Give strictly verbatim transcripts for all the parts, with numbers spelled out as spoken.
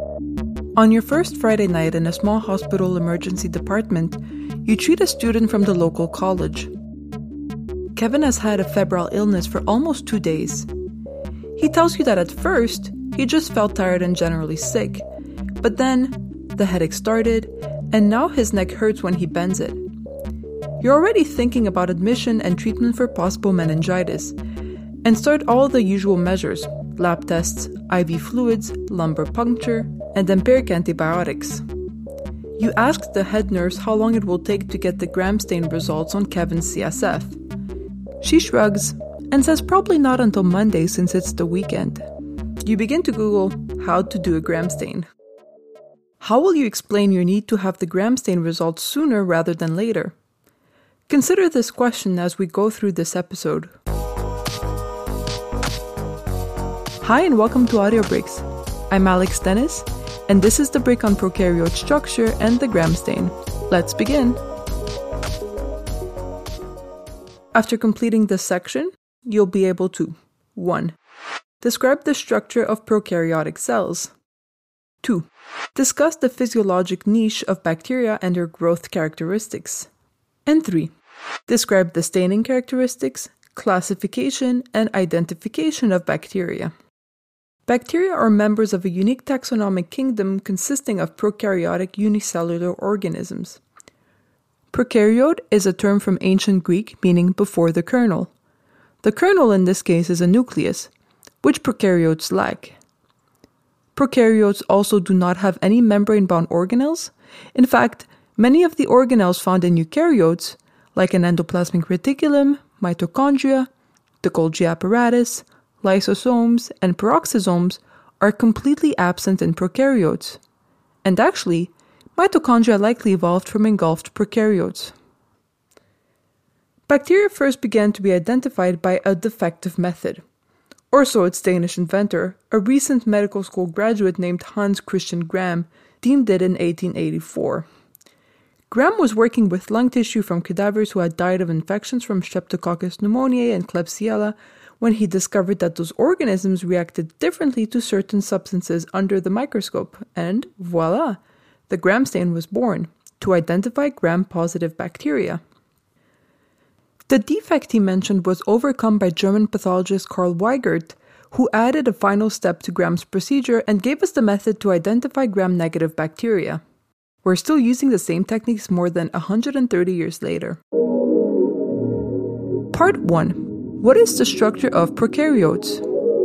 On your first Friday night in a small hospital emergency department, you treat a student from the local college. Kevin has had a febrile illness for almost two days. He tells you that at first, he just felt tired and generally sick, but then the headache started, and now his neck hurts when he bends it. You're already thinking about admission and treatment for possible meningitis, and start all the usual measures, lab tests, I V fluids, lumbar puncture, and empiric antibiotics. You ask the head nurse how long it will take to get the gram stain results on Kevin's C S F. She shrugs and says probably not until Monday since it's the weekend. You begin to Google how to do a gram stain. How will you explain your need to have the gram stain results sooner rather than later? Consider this question as we go through this episode. Hi and welcome to Audio Breaks. I'm Alex Dennis, and this is the break on prokaryote structure and the gram stain. Let's begin. After completing this section, you'll be able to one. Describe the structure of prokaryotic cells. two. Discuss the physiologic niche of bacteria and their growth characteristics. And three. Describe the staining characteristics, classification, and identification of bacteria. Bacteria are members of a unique taxonomic kingdom consisting of prokaryotic unicellular organisms. Prokaryote is a term from ancient Greek meaning before the kernel. The kernel in this case is a nucleus, which prokaryotes lack. Prokaryotes also do not have any membrane-bound organelles. In fact, many of the organelles found in eukaryotes, like an endoplasmic reticulum, mitochondria, the Golgi apparatus, lysosomes, and peroxisomes, are completely absent in prokaryotes. And actually, mitochondria likely evolved from engulfed prokaryotes. Bacteria first began to be identified by a defective method. Or so its Danish inventor, a recent medical school graduate named Hans Christian Gram, deemed it in eighteen eighty-four. Gram was working with lung tissue from cadavers who had died of infections from Streptococcus pneumoniae and Klebsiella when he discovered that those organisms reacted differently to certain substances under the microscope, and voila, the gram stain was born, to identify gram-positive bacteria. The defect he mentioned was overcome by German pathologist Karl Weigert, who added a final step to Gram's procedure and gave us the method to identify gram-negative bacteria. We're still using the same techniques more than one hundred thirty years later. Part one. What is the structure of prokaryotes?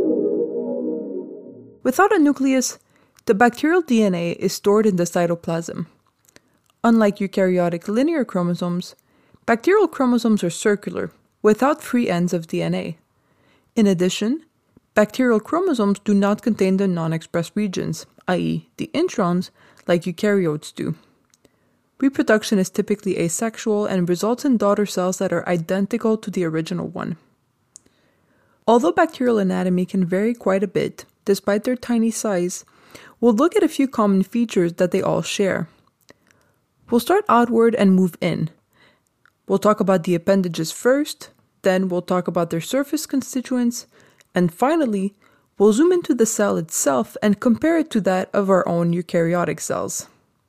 Without a nucleus, the bacterial D N A is stored in the cytoplasm. Unlike eukaryotic linear chromosomes, bacterial chromosomes are circular, without free ends of D N A. In addition, bacterial chromosomes do not contain the non-expressed regions, that is, the introns, like eukaryotes do. Reproduction is typically asexual and results in daughter cells that are identical to the original one. Although bacterial anatomy can vary quite a bit, despite their tiny size, we'll look at a few common features that they all share. We'll start outward and move in. We'll talk about the appendages first, then we'll talk about their surface constituents, and finally, we'll zoom into the cell itself and compare it to that of our own eukaryotic cells.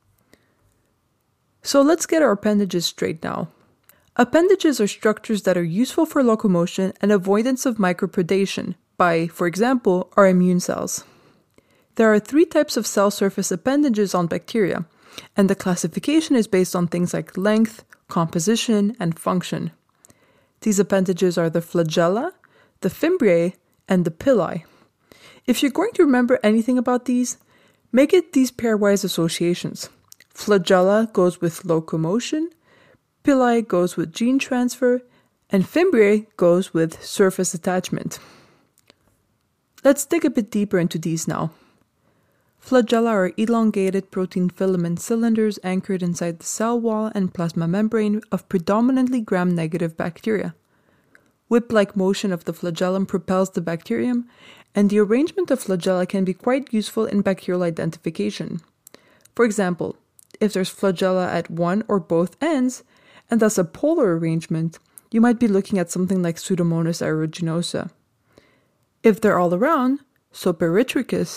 So let's get our appendages straight now. Appendages are structures that are useful for locomotion and avoidance of micropredation by, for example, our immune cells. There are three types of cell surface appendages on bacteria, and the classification is based on things like length, composition, and function. These appendages are the flagella, the fimbriae, and the pili. If you're going to remember anything about these, make it these pairwise associations. Flagella goes with locomotion, pili goes with gene transfer, and fimbriae goes with surface attachment. Let's dig a bit deeper into these now. Flagella are elongated protein filament cylinders anchored inside the cell wall and plasma membrane of predominantly gram-negative bacteria. Whip-like motion of the flagellum propels the bacterium, and the arrangement of flagella can be quite useful in bacterial identification. For example, if there's flagella at one or both ends, and thus a polar arrangement, you might be looking at something like Pseudomonas aeruginosa. If they're all around, so Peritrechus,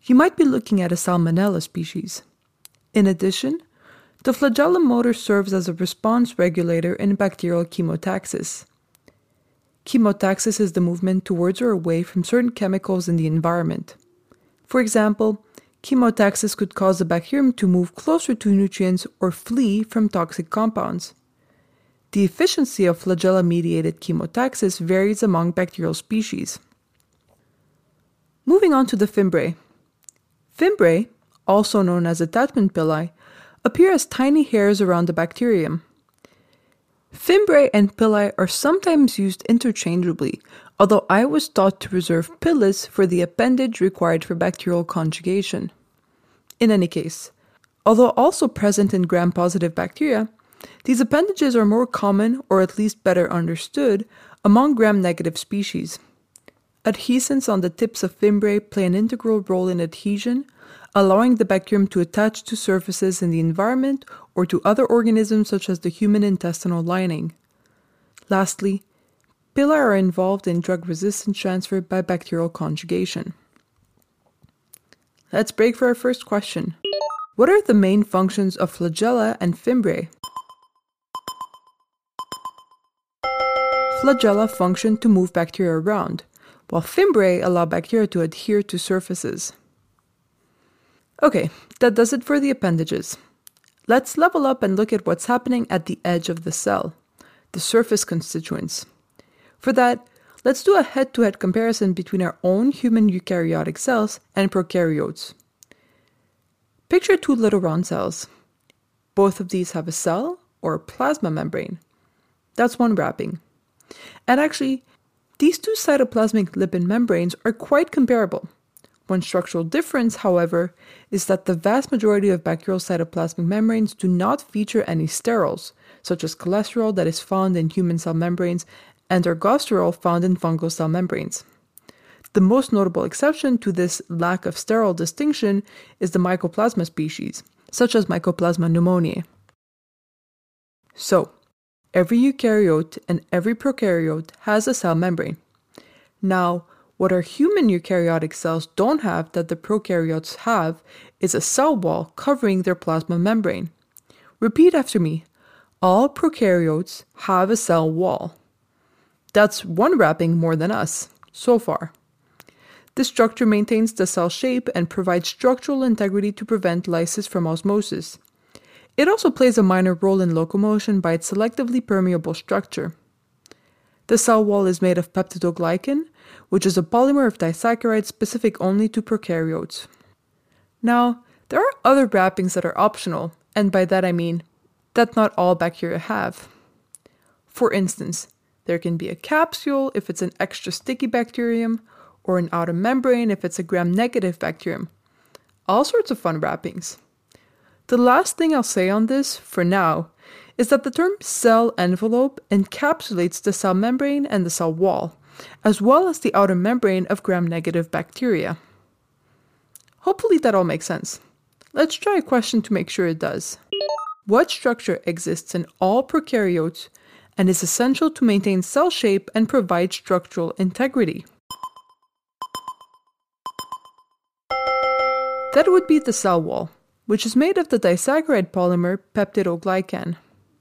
you might be looking at a Salmonella species. In addition, the flagellum motor serves as a response regulator in bacterial chemotaxis. Chemotaxis is the movement towards or away from certain chemicals in the environment. For example, chemotaxis could cause the bacterium to move closer to nutrients or flee from toxic compounds. The efficiency of flagella-mediated chemotaxis varies among bacterial species. Moving on to the fimbriae. Fimbriae, also known as attachment pili, appear as tiny hairs around the bacterium. Fimbriae and pili are sometimes used interchangeably, although I was taught to reserve pilis for the appendage required for bacterial conjugation. In any case, although also present in gram-positive bacteria, these appendages are more common, or at least better understood, among gram-negative species. Adhesins on the tips of fimbriae play an integral role in adhesion, allowing the bacterium to attach to surfaces in the environment or to other organisms such as the human intestinal lining. Lastly, pili are involved in drug-resistance transfer by bacterial conjugation. Let's break for our first question. What are the main functions of flagella and fimbriae? Flagella function to move bacteria around, while fimbriae allow bacteria to adhere to surfaces. Okay, that does it for the appendages. Let's level up and look at what's happening at the edge of the cell, the surface constituents. For that, let's do a head-to-head comparison between our own human eukaryotic cells and prokaryotes. Picture two little round cells. Both of these have a cell, or a plasma membrane. That's one wrapping. And actually, these two cytoplasmic lipid membranes are quite comparable. One structural difference, however, is that the vast majority of bacterial cytoplasmic membranes do not feature any sterols, such as cholesterol that is found in human cell membranes and ergosterol found in fungal cell membranes. The most notable exception to this lack of sterol distinction is the Mycoplasma species, such as Mycoplasma pneumoniae. So, every eukaryote and every prokaryote has a cell membrane. Now, what our human eukaryotic cells don't have that the prokaryotes have is a cell wall covering their plasma membrane. Repeat after me. All prokaryotes have a cell wall. That's one wrapping more than us, so far. This structure maintains the cell shape and provides structural integrity to prevent lysis from osmosis. It also plays a minor role in locomotion by its selectively permeable structure. The cell wall is made of peptidoglycan, which is a polymer of disaccharides specific only to prokaryotes. Now, there are other wrappings that are optional, and by that I mean that not all bacteria have. For instance, there can be a capsule if it's an extra sticky bacterium, or an outer membrane if it's a gram-negative bacterium. All sorts of fun wrappings. The last thing I'll say on this, for now, is that the term cell envelope encapsulates the cell membrane and the cell wall, as well as the outer membrane of gram-negative bacteria. Hopefully that all makes sense. Let's try a question to make sure it does. What structure exists in all prokaryotes and is essential to maintain cell shape and provide structural integrity? That would be the cell wall, which is made of the disaccharide polymer peptidoglycan.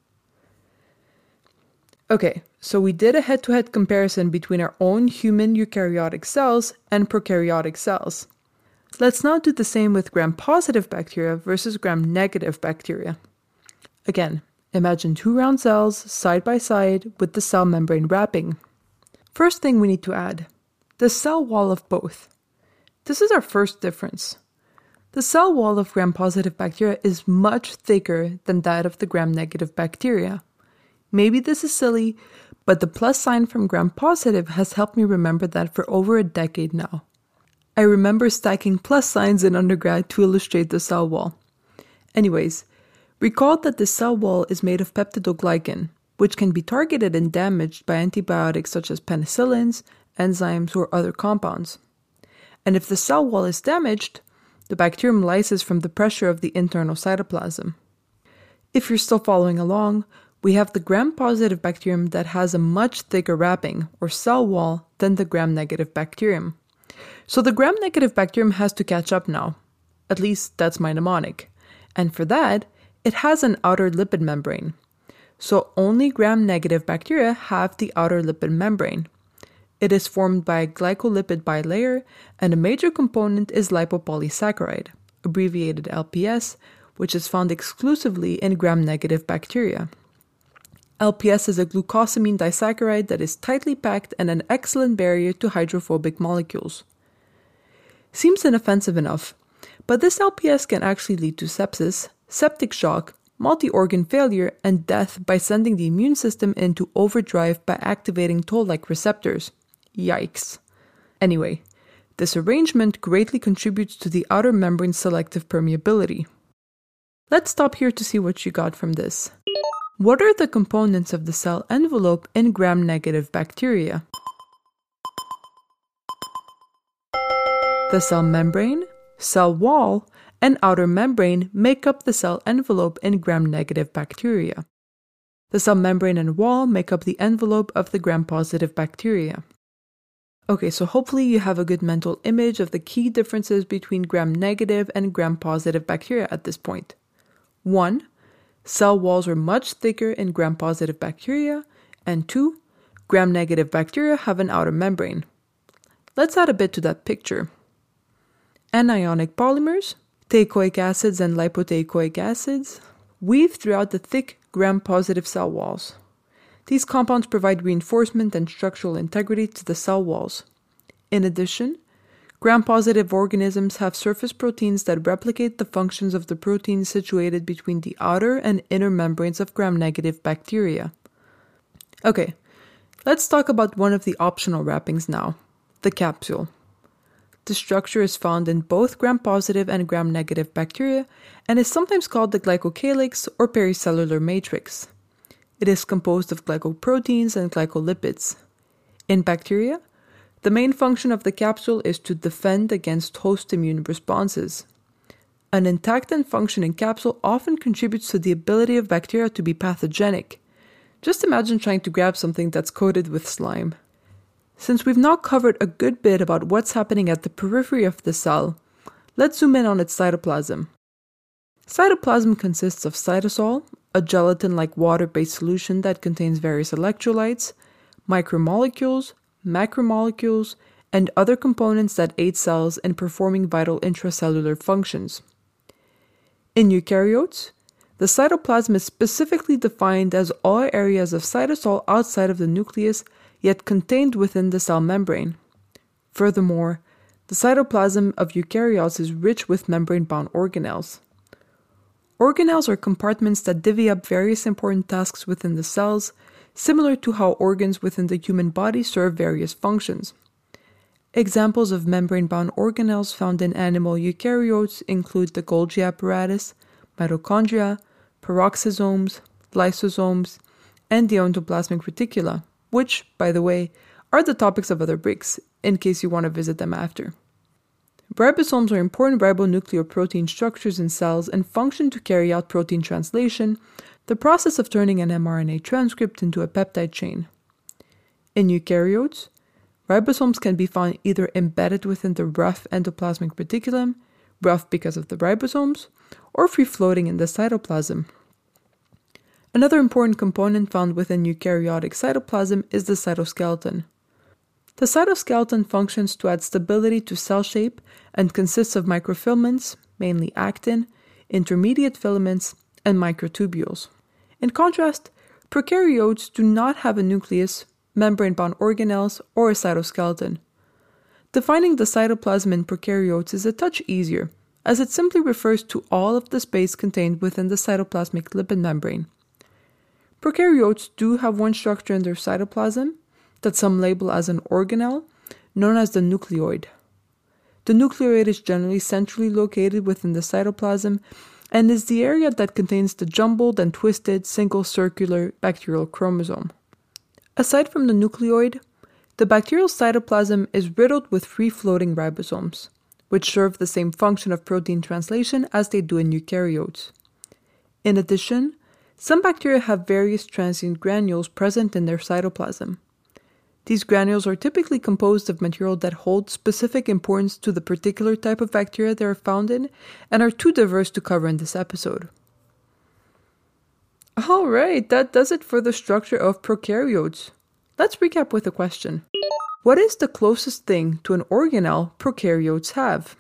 Okay, so we did a head-to-head comparison between our own human eukaryotic cells and prokaryotic cells. Let's now do the same with gram-positive bacteria versus gram-negative bacteria. Again, imagine two round cells side by side with the cell membrane wrapping. First thing we need to add, the cell wall of both. This is our first difference. The cell wall of gram-positive bacteria is much thicker than that of the gram-negative bacteria. Maybe this is silly, but the plus sign from gram-positive has helped me remember that for over a decade now. I remember stacking plus signs in undergrad to illustrate the cell wall. Anyways, recall that the cell wall is made of peptidoglycan, which can be targeted and damaged by antibiotics such as penicillins, enzymes, or other compounds. And if the cell wall is damaged, the bacterium lyses from the pressure of the internal cytoplasm. If you're still following along, we have the gram-positive bacterium that has a much thicker wrapping, or cell wall, than the gram-negative bacterium. So the gram-negative bacterium has to catch up now. At least that's my mnemonic. And for that, it has an outer lipid membrane. So only gram-negative bacteria have the outer lipid membrane. It is formed by a glycolipid bilayer, and a major component is lipopolysaccharide, abbreviated L P S, which is found exclusively in gram-negative bacteria. L P S is a glucosamine disaccharide that is tightly packed and an excellent barrier to hydrophobic molecules. Seems inoffensive enough, but this L P S can actually lead to sepsis, septic shock, multi-organ failure, and death by sending the immune system into overdrive by activating toll-like receptors. Yikes. Anyway, this arrangement greatly contributes to the outer membrane's selective permeability. Let's stop here to see what you got from this. What are the components of the cell envelope in gram-negative bacteria? The cell membrane, cell wall, and outer membrane make up the cell envelope in gram-negative bacteria. The cell membrane and wall make up the envelope of the gram-positive bacteria. Okay, so hopefully you have a good mental image of the key differences between gram-negative and gram-positive bacteria at this point. One, cell walls are much thicker in gram-positive bacteria, and two, gram-negative bacteria have an outer membrane. Let's add a bit to that picture. Anionic polymers, teichoic acids and lipoteichoic acids, weave throughout the thick gram-positive cell walls. These compounds provide reinforcement and structural integrity to the cell walls. In addition, gram-positive organisms have surface proteins that replicate the functions of the proteins situated between the outer and inner membranes of gram-negative bacteria. Okay, let's talk about one of the optional wrappings now, the capsule. The structure is found in both gram-positive and gram-negative bacteria and is sometimes called the glycocalyx or pericellular matrix. It is composed of glycoproteins and glycolipids. In bacteria, the main function of the capsule is to defend against host immune responses. An intact and functioning capsule often contributes to the ability of bacteria to be pathogenic. Just imagine trying to grab something that's coated with slime. Since we've now covered a good bit about what's happening at the periphery of the cell, let's zoom in on its cytoplasm. Cytoplasm consists of cytosol, a gelatin-like water-based solution that contains various electrolytes, micromolecules, macromolecules, and other components that aid cells in performing vital intracellular functions. In eukaryotes, the cytoplasm is specifically defined as all areas of cytosol outside of the nucleus, yet contained within the cell membrane. Furthermore, the cytoplasm of eukaryotes is rich with membrane-bound organelles. Organelles are compartments that divvy up various important tasks within the cells, similar to how organs within the human body serve various functions. Examples of membrane-bound organelles found in animal eukaryotes include the Golgi apparatus, mitochondria, peroxisomes, lysosomes, and the endoplasmic reticula, which, by the way, are the topics of other breaks, in case you want to visit them after. Ribosomes are important ribonucleoprotein structures in cells and function to carry out protein translation, the process of turning an mRNA transcript into a peptide chain. In eukaryotes, ribosomes can be found either embedded within the rough endoplasmic reticulum, rough because of the ribosomes, or free-floating in the cytoplasm. Another important component found within eukaryotic cytoplasm is the cytoskeleton. The cytoskeleton functions to add stability to cell shape and consists of microfilaments, mainly actin, intermediate filaments, and microtubules. In contrast, prokaryotes do not have a nucleus, membrane-bound organelles, or a cytoskeleton. Defining the cytoplasm in prokaryotes is a touch easier, as it simply refers to all of the space contained within the cytoplasmic lipid membrane. Prokaryotes do have one structure in their cytoplasm that some label as an organelle, known as the nucleoid. The nucleoid is generally centrally located within the cytoplasm and is the area that contains the jumbled and twisted single circular bacterial chromosome. Aside from the nucleoid, the bacterial cytoplasm is riddled with free-floating ribosomes, which serve the same function of protein translation as they do in eukaryotes. In addition, some bacteria have various transient granules present in their cytoplasm. These granules are typically composed of material that holds specific importance to the particular type of bacteria they are found in and are too diverse to cover in this episode. Alright, that does it for the structure of prokaryotes. Let's recap with a question. What is the closest thing to an organelle prokaryotes have?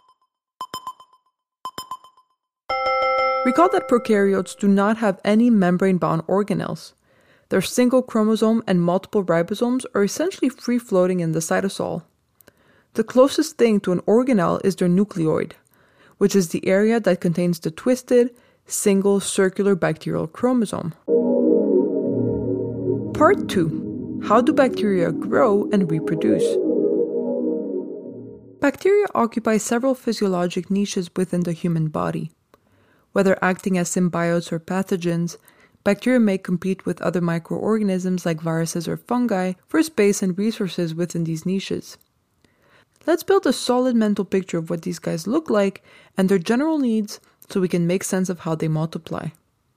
Recall that prokaryotes do not have any membrane-bound organelles. Their single chromosome and multiple ribosomes are essentially free-floating in the cytosol. The closest thing to an organelle is their nucleoid, which is the area that contains the twisted, single circular bacterial chromosome. Part two. How do bacteria grow and reproduce? Bacteria occupy several physiologic niches within the human body. Whether acting as symbiotes or pathogens, bacteria may compete with other microorganisms like viruses or fungi for space and resources within these niches. Let's build a solid mental picture of what these guys look like and their general needs so we can make sense of how they multiply.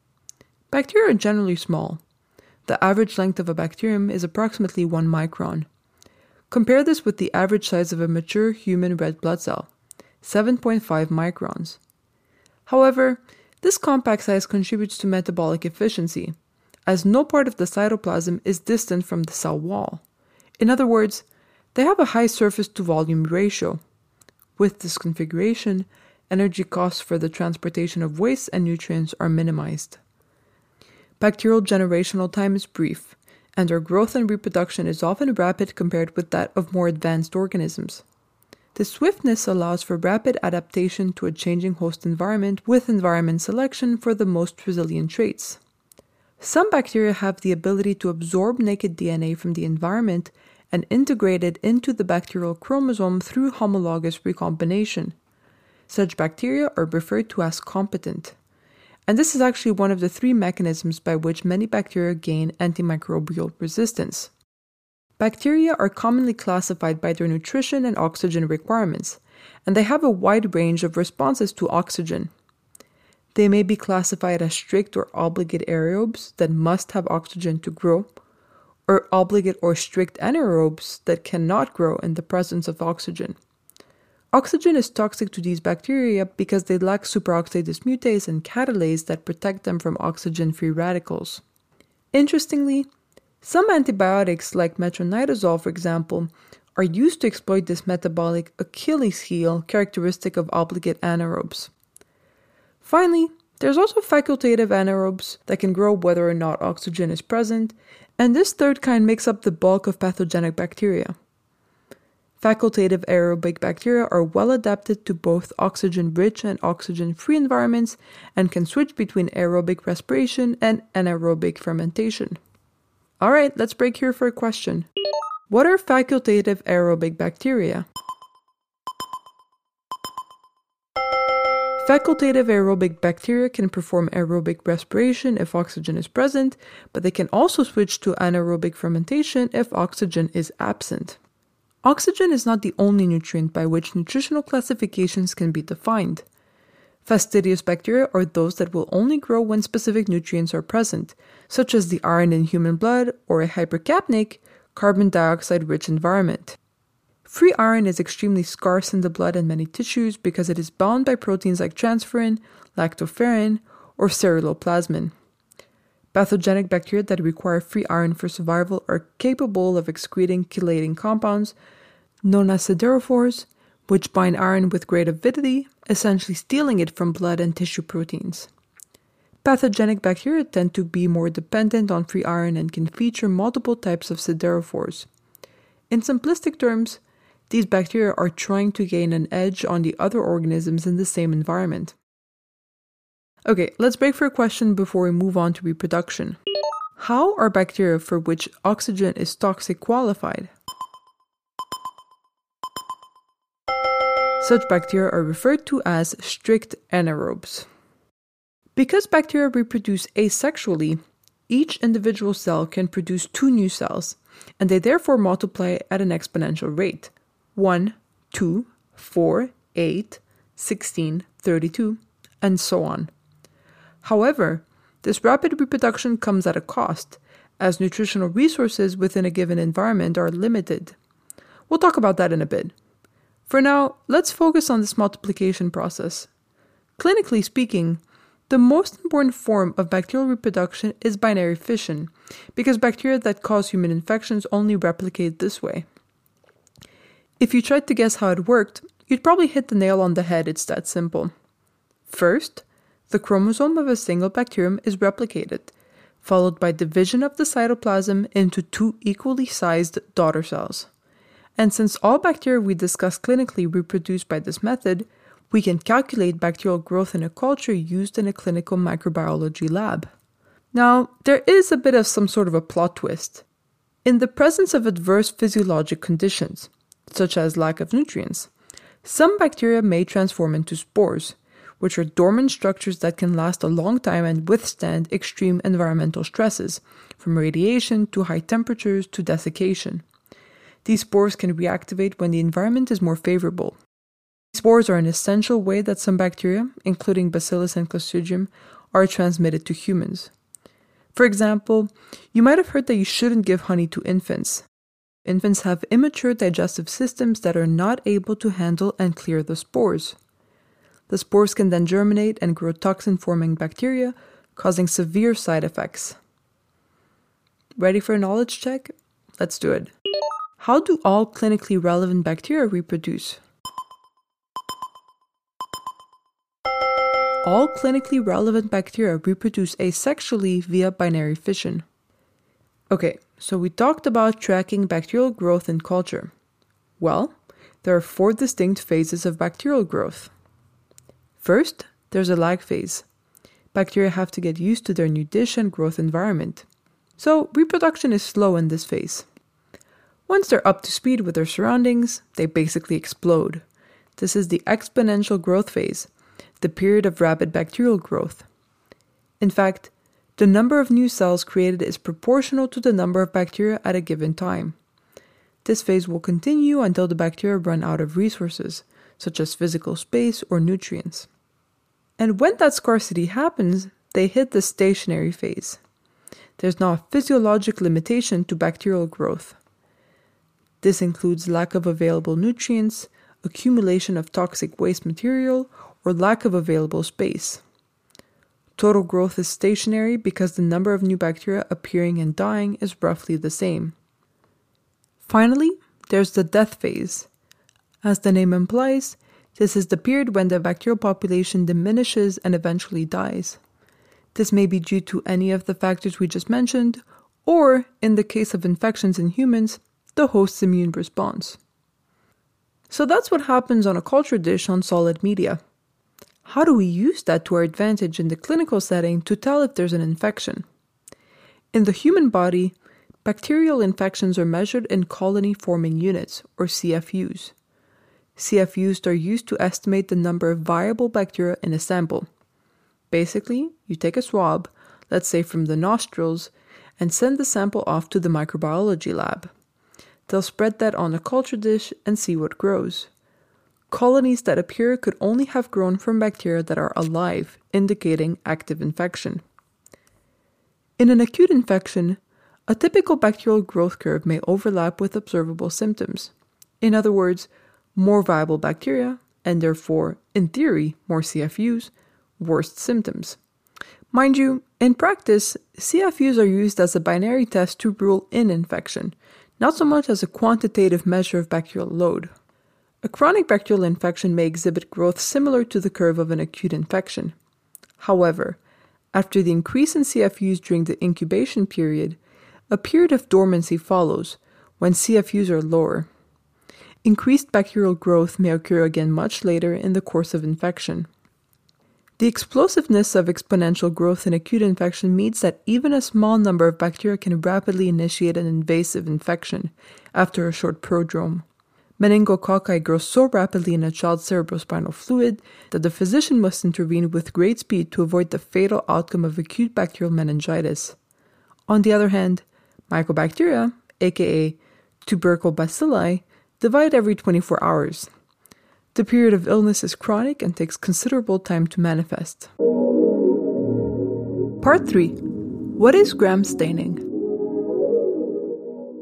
Bacteria are generally small. The average length of a bacterium is approximately one micron. Compare this with the average size of a mature human red blood cell, seven point five microns. However, this compact size contributes to metabolic efficiency, as no part of the cytoplasm is distant from the cell wall. In other words, they have a high surface-to-volume ratio. With this configuration, energy costs for the transportation of waste and nutrients are minimized. Bacterial generational time is brief, and their growth and reproduction is often rapid compared with that of more advanced organisms. This swiftness allows for rapid adaptation to a changing host environment with environment selection for the most resilient traits. Some bacteria have the ability to absorb naked D N A from the environment and integrate it into the bacterial chromosome through homologous recombination. Such bacteria are referred to as competent. And this is actually one of the three mechanisms by which many bacteria gain antimicrobial resistance. Bacteria are commonly classified by their nutrition and oxygen requirements, and they have a wide range of responses to oxygen. They may be classified as strict or obligate aerobes that must have oxygen to grow, or obligate or strict anaerobes that cannot grow in the presence of oxygen. Oxygen is toxic to these bacteria because they lack superoxide dismutase and catalase that protect them from oxygen-free radicals. Interestingly, some antibiotics, like metronidazole for example, are used to exploit this metabolic Achilles heel characteristic of obligate anaerobes. Finally, there's also facultative anaerobes that can grow whether or not oxygen is present, and this third kind makes up the bulk of pathogenic bacteria. Facultative aerobic bacteria are well adapted to both oxygen-rich and oxygen-free environments and can switch between aerobic respiration and anaerobic fermentation. Alright, let's break here for a question. What are facultative aerobic bacteria? Facultative aerobic bacteria can perform aerobic respiration if oxygen is present, but they can also switch to anaerobic fermentation if oxygen is absent. Oxygen is not the only nutrient by which nutritional classifications can be defined. Fastidious bacteria are those that will only grow when specific nutrients are present, such as the iron in human blood or a hypercapnic, carbon dioxide-rich environment. Free iron is extremely scarce in the blood and many tissues because it is bound by proteins like transferrin, lactoferrin, or ceruloplasmin. Pathogenic bacteria that require free iron for survival are capable of excreting chelating compounds, known as siderophores, which bind iron with great avidity, essentially stealing it from blood and tissue proteins. Pathogenic bacteria tend to be more dependent on free iron and can feature multiple types of siderophores. In simplistic terms, these bacteria are trying to gain an edge on the other organisms in the same environment. Okay, let's break for a question before we move on to reproduction. How are bacteria for which oxygen is toxic qualified? Such bacteria are referred to as strict anaerobes. Because bacteria reproduce asexually, each individual cell can produce two new cells, and they therefore multiply at an exponential rate: one, two, four, eight, sixteen, thirty-two, and so on. However, this rapid reproduction comes at a cost, as nutritional resources within a given environment are limited. We'll talk about that in a bit. For now, let's focus on this multiplication process. Clinically speaking, the most important form of bacterial reproduction is binary fission, because bacteria that cause human infections only replicate this way. If you tried to guess how it worked, you'd probably hit the nail on the head. It's that simple. First, the chromosome of a single bacterium is replicated, followed by division of the cytoplasm into two equally sized daughter cells. And since all bacteria we discuss clinically reproduce by this method, we can calculate bacterial growth in a culture used in a clinical microbiology lab. Now, there is a bit of some sort of a plot twist. In the presence of adverse physiologic conditions, such as lack of nutrients, some bacteria may transform into spores, which are dormant structures that can last a long time and withstand extreme environmental stresses, from radiation to high temperatures to desiccation. These spores can reactivate when the environment is more favorable. Spores are an essential way that some bacteria, including Bacillus and Clostridium, are transmitted to humans. For example, you might have heard that you shouldn't give honey to infants. Infants have immature digestive systems that are not able to handle and clear the spores. The spores can then germinate and grow toxin-forming bacteria, causing severe side effects. Ready for a knowledge check? Let's do it. How do all clinically relevant bacteria reproduce? All clinically relevant bacteria reproduce asexually via binary fission. Okay, so we talked about tracking bacterial growth in culture. Well, there are four distinct phases of bacterial growth. First, there's a lag phase. Bacteria have to get used to their new dish and growth environment. So, reproduction is slow in this phase. Once they're up to speed with their surroundings, they basically explode. This is the exponential growth phase, the period of rapid bacterial growth. In fact, the number of new cells created is proportional to the number of bacteria at a given time. This phase will continue until the bacteria run out of resources, such as physical space or nutrients. And when that scarcity happens, they hit the stationary phase. There's now a physiologic limitation to bacterial growth. This includes lack of available nutrients, accumulation of toxic waste material, or lack of available space. Total growth is stationary because the number of new bacteria appearing and dying is roughly the same. Finally, there's the death phase. As the name implies, this is the period when the bacterial population diminishes and eventually dies. This may be due to any of the factors we just mentioned, or, in the case of infections in humans, the host's immune response. So that's what happens on a culture dish on solid media. How do we use that to our advantage in the clinical setting to tell if there's an infection? In the human body, bacterial infections are measured in colony-forming units, or C F Us. C F Us are used to estimate the number of viable bacteria in a sample. Basically, you take a swab, let's say from the nostrils, and send the sample off to the microbiology lab. They'll spread that on a culture dish and see what grows. Colonies that appear could only have grown from bacteria that are alive, indicating active infection. In an acute infection, a typical bacterial growth curve may overlap with observable symptoms. In other words, more viable bacteria, and therefore, in theory, more C F Us, worse symptoms. Mind you, in practice, C F Us are used as a binary test to rule in infection, not so much as a quantitative measure of bacterial load. A chronic bacterial infection may exhibit growth similar to the curve of an acute infection. However, after the increase in C F Us during the incubation period, a period of dormancy follows, when C F Us are lower. Increased bacterial growth may occur again much later in the course of infection. The explosiveness of exponential growth in acute infection means that even a small number of bacteria can rapidly initiate an invasive infection after a short prodrome. Meningococci grow so rapidly in a child's cerebrospinal fluid that the physician must intervene with great speed to avoid the fatal outcome of acute bacterial meningitis. On the other hand, mycobacteria, aka tubercle bacilli, divide every twenty-four hours. The period of illness is chronic and takes considerable time to manifest. Part three. What is Gram staining?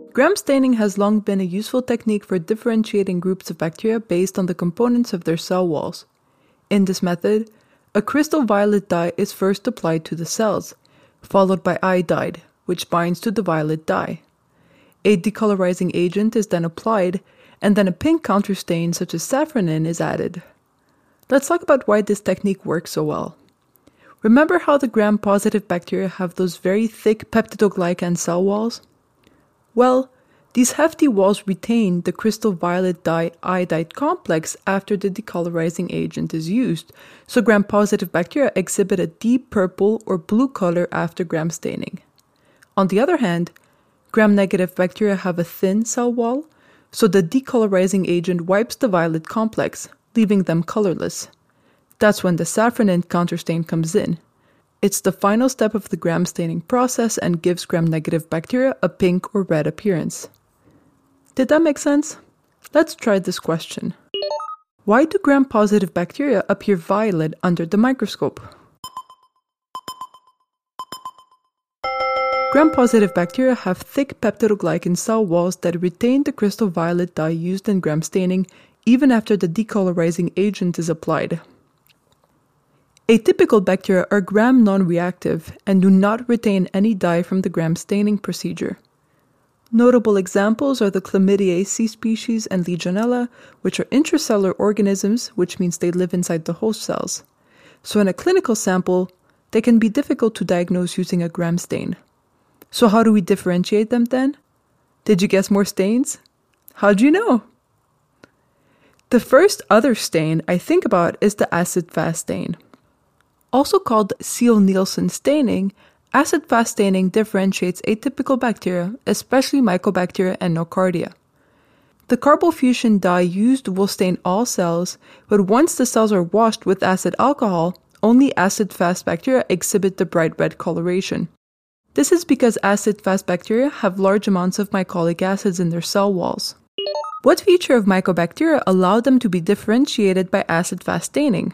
Gram staining has long been a useful technique for differentiating groups of bacteria based on the components of their cell walls. In this method, a crystal violet dye is first applied to the cells, followed by iodide, which binds to the violet dye. A decolorizing agent is then applied, and then a pink counterstain such as safranin is added. Let's talk about why this technique works so well. Remember how the gram-positive bacteria have those very thick peptidoglycan cell walls? Well, these hefty walls retain the crystal violet dye iodide complex after the decolorizing agent is used, so gram-positive bacteria exhibit a deep purple or blue color after gram staining. On the other hand, gram-negative bacteria have a thin cell wall, so the decolorizing agent wipes the violet complex, leaving them colorless. That's when the safranin counterstain comes in. It's the final step of the gram staining process and gives gram-negative bacteria a pink or red appearance. Did that make sense? Let's try this question. Why do gram-positive bacteria appear violet under the microscope? Gram-positive bacteria have thick peptidoglycan cell walls that retain the crystal violet dye used in gram staining even after the decolorizing agent is applied. Atypical bacteria are gram non-reactive and do not retain any dye from the gram staining procedure. Notable examples are the Chlamydiaceae species and Legionella, which are intracellular organisms, which means they live inside the host cells. So in a clinical sample, they can be difficult to diagnose using a gram stain. So how do we differentiate them then? Did you guess more stains? How'd you know? The first other stain I think about is the acid-fast stain. Also called Seale-Nielsen staining, acid-fast staining differentiates atypical bacteria, especially Mycobacteria and Nocardia. The carbofusion dye used will stain all cells, but once the cells are washed with acid alcohol, only acid-fast bacteria exhibit the bright red coloration. This is because acid-fast bacteria have large amounts of mycolic acids in their cell walls. What feature of Mycobacteria allowed them to be differentiated by acid-fast staining?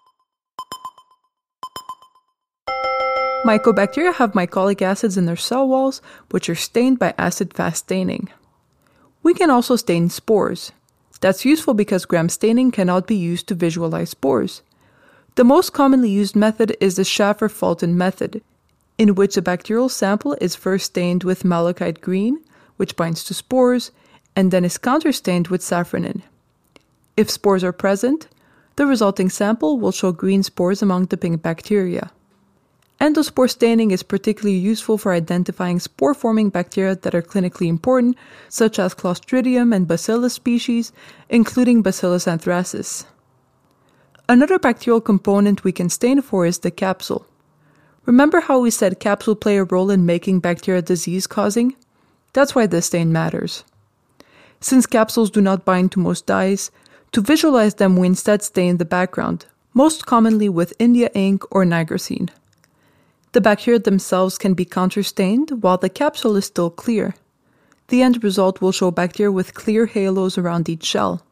Mycobacteria have mycolic acids in their cell walls, which are stained by acid-fast staining. We can also stain spores. That's useful because gram staining cannot be used to visualize spores. The most commonly used method is the Schaffer-Fulton method, in which a bacterial sample is first stained with malachite green, which binds to spores, and then is counterstained with safranin. If spores are present, the resulting sample will show green spores among the pink bacteria. Endospore staining is particularly useful for identifying spore-forming bacteria that are clinically important, such as Clostridium and Bacillus species, including Bacillus anthracis. Another bacterial component we can stain for is the capsule. Remember how we said capsule play a role in making bacteria disease-causing? That's why this stain matters. Since capsules do not bind to most dyes, to visualize them we instead stain the background, most commonly with India ink or nigrosine. The bacteria themselves can be counterstained while the capsule is still clear. The end result will show bacteria with clear halos around each shell.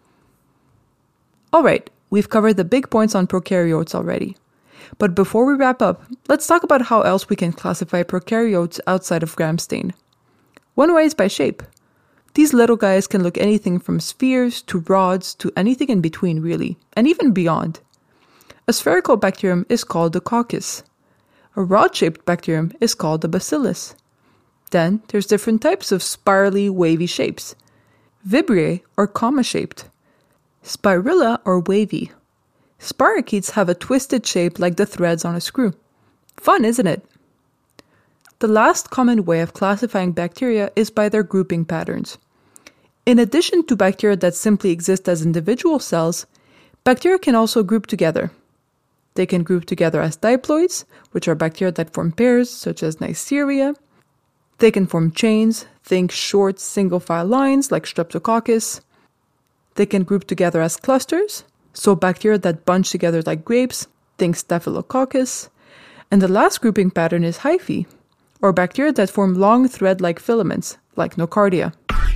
Alright, we've covered the big points on prokaryotes already. But before we wrap up, let's talk about how else we can classify prokaryotes outside of gram stain. One way is by shape. These little guys can look anything from spheres to rods to anything in between really, and even beyond. A spherical bacterium is called a coccus. A rod-shaped bacterium is called a bacillus. Then there's different types of spirally wavy shapes. Vibrae are comma-shaped. Spirilla are wavy. Spirochetes have a twisted shape like the threads on a screw. Fun, isn't it? The last common way of classifying bacteria is by their grouping patterns. In addition to bacteria that simply exist as individual cells, bacteria can also group together. They can group together as diploids, which are bacteria that form pairs, such as Neisseria. They can form chains, think short single-file lines like Streptococcus. They can group together as clusters, so bacteria that bunch together like grapes, think Staphylococcus. And the last grouping pattern is hyphae, or bacteria that form long thread-like filaments, like Nocardia.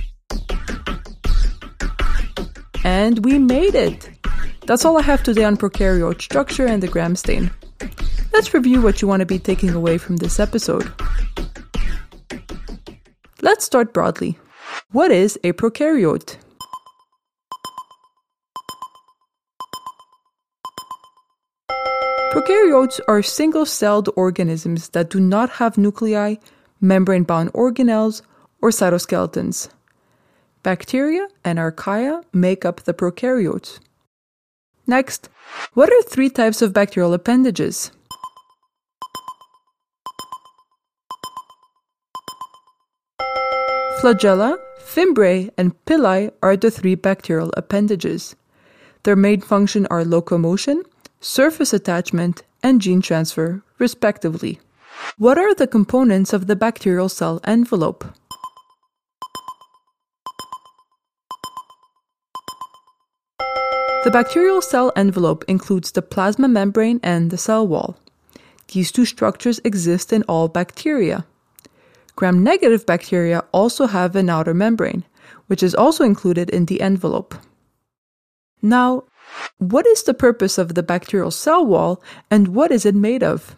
And we made it! That's all I have today on prokaryote structure and the gram stain. Let's review what you want to be taking away from this episode. Let's start broadly. What is a prokaryote? Prokaryotes are single-celled organisms that do not have nuclei, membrane-bound organelles, or cytoskeletons. Bacteria and archaea make up the prokaryotes. Next, what are three types of bacterial appendages? Flagella, fimbriae, and pili are the three bacterial appendages. Their main function are locomotion, surface attachment, and gene transfer, respectively. What are the components of the bacterial cell envelope? The bacterial cell envelope includes the plasma membrane and the cell wall. These two structures exist in all bacteria. Gram-negative bacteria also have an outer membrane, which is also included in the envelope. Now, what is the purpose of the bacterial cell wall and what is it made of?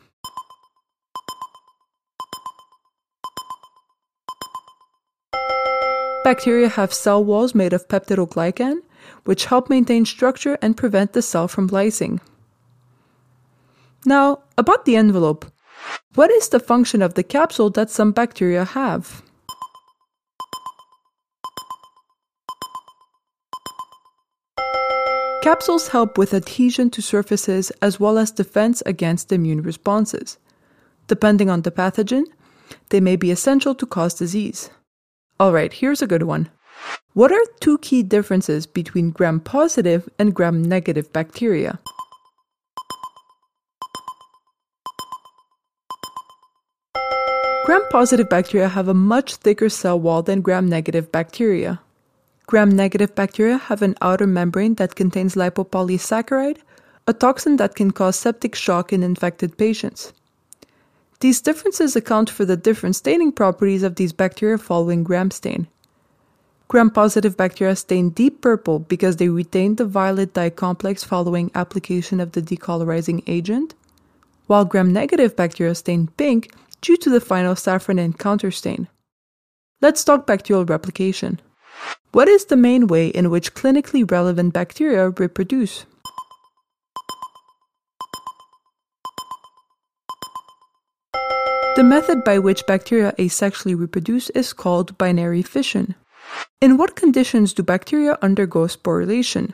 Bacteria have cell walls made of peptidoglycan, which help maintain structure and prevent the cell from lysing. Now, about the envelope. What is the function of the capsule that some bacteria have? Capsules help with adhesion to surfaces as well as defense against immune responses. Depending on the pathogen, they may be essential to cause disease. Alright, here's a good one. What are two key differences between gram-positive and gram-negative bacteria? Gram-positive bacteria have a much thicker cell wall than gram-negative bacteria. Gram-negative bacteria have an outer membrane that contains lipopolysaccharide, a toxin that can cause septic shock in infected patients. These differences account for the different staining properties of these bacteria following gram stain. Gram-positive bacteria stain deep purple because they retain the violet dye complex following application of the decolorizing agent, while gram-negative bacteria stain pink due to the final safranin counterstain. Let's talk bacterial replication. What is the main way in which clinically relevant bacteria reproduce? The method by which bacteria asexually reproduce is called binary fission. In what conditions do bacteria undergo sporulation?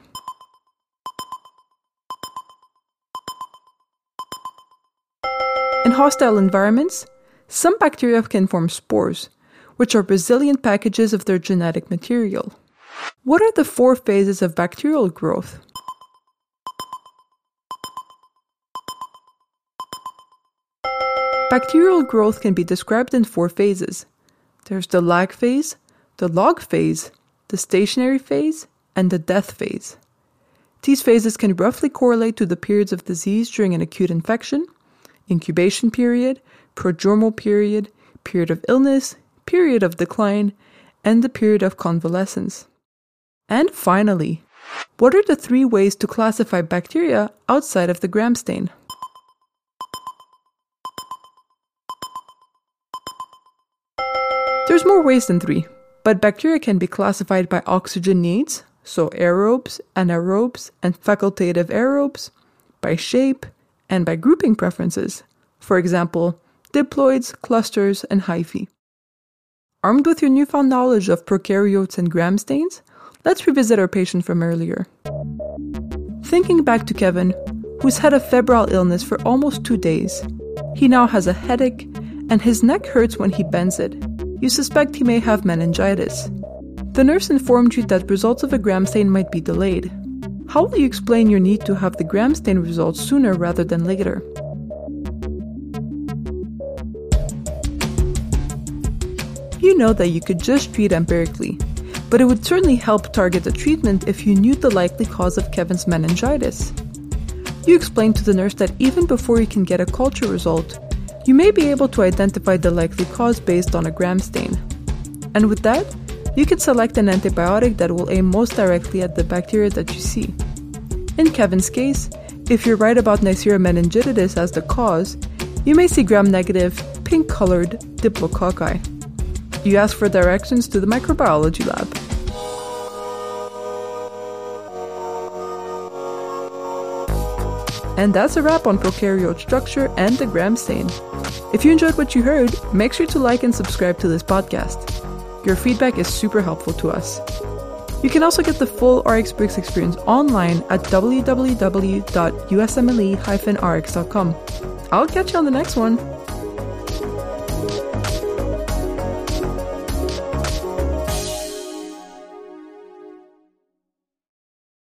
In hostile environments, some bacteria can form spores, which are resilient packages of their genetic material. What are the four phases of bacterial growth? Bacterial growth can be described in four phases. There's the lag phase, the log phase, the stationary phase, and the death phase. These phases can roughly correlate to the periods of disease during an acute infection, incubation period, prodromal period, period of illness, period of decline, and the period of convalescence. And finally, what are the three ways to classify bacteria outside of the gram stain? There's more ways than three, but bacteria can be classified by oxygen needs, so aerobes, anaerobes, and facultative aerobes, by shape, and by grouping preferences, for example, diploids, clusters, and hyphae. Armed with your newfound knowledge of prokaryotes and gram stains, let's revisit our patient from earlier. Thinking back to Kevin, who's had a febrile illness for almost two days. He now has a headache, and his neck hurts when he bends it. You suspect he may have meningitis. The nurse informed you that results of a gram stain might be delayed. How will you explain your need to have the gram stain results sooner rather than later? You know that you could just treat empirically, but it would certainly help target the treatment if you knew the likely cause of Kevin's meningitis. You explained to the nurse that even before you can get a culture result, you may be able to identify the likely cause based on a gram stain. And with that, you can select an antibiotic that will aim most directly at the bacteria that you see. In Kevin's case, if you're right about Neisseria meningitidis as the cause, you may see gram-negative, pink-colored diplococci. You ask for directions to the microbiology lab. And that's a wrap on prokaryote structure and the Gram stain. If you enjoyed what you heard, make sure to like and subscribe to this podcast. Your feedback is super helpful to us. You can also get the full R X Bricks experience online at w w w dot u s m l e dash r x dot com. I'll catch you on the next one.